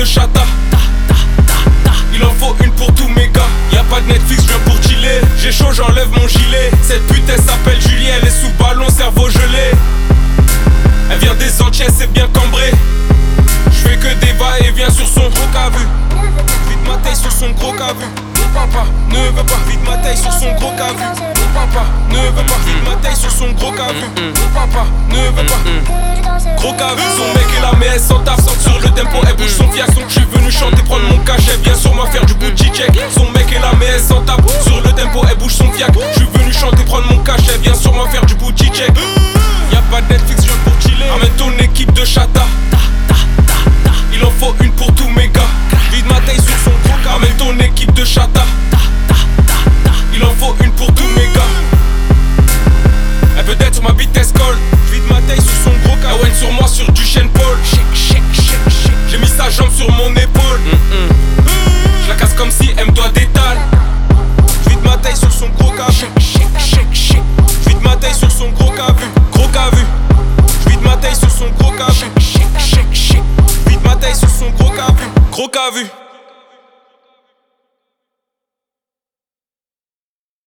de chata. Il en faut une pour tous mes gars. Y'a pas de Netflix, je viens pour chiller. J'ai chaud, j'enlève mon gilet. Cette pute elle s'appelle Julie, elle est sous ballon, cerveau gelé. Elle vient des Antilles, c'est bien cambré. Je fais que des va-et-vient sur son gros cavu. Vite ma taille sur son gros cavu. Mon papa ne veut pas. Vite ma taille sur son gros cavu. Mon papa ne veut pas. Vite ma taille sur son gros cavu. Mon papa ne veut pas. Gros cavu, son mec est là mais elle s'en tape. Sur le tempo elle bouge son fiac. Donc je suis venu chanter, prendre mon cachet. Viens sur moi faire du booty check. Son mec est là mais elle s'en tape. Sur le tempo elle bouge son fiac. Je suis venu chanter, prendre mon cachet. Viens sur moi faire du booty check. Y'a pas de Netflix, je viens pour chiller. Ramène ton équipe de chata. Il en faut une pour tous mes gars. Vide ma taille sur son gros cas. Ramène ton équipe de chata. Il en faut une pour tous mes gars. Elle veut être sur ma vitesse colle. Vide ma taille sur son gros cas. Elle sur moi sur du chêne Paul. J'ai mis sa jambe sur mon épaule. Je la casse comme si elle me doit d'étal. Vide ma taille sur son gros cas. Vide ma taille sur son gros cas. Gros cas vu. Vide ma taille sur son gros cas. Vide ma taille sur son gros cas vu. Gros cas vu.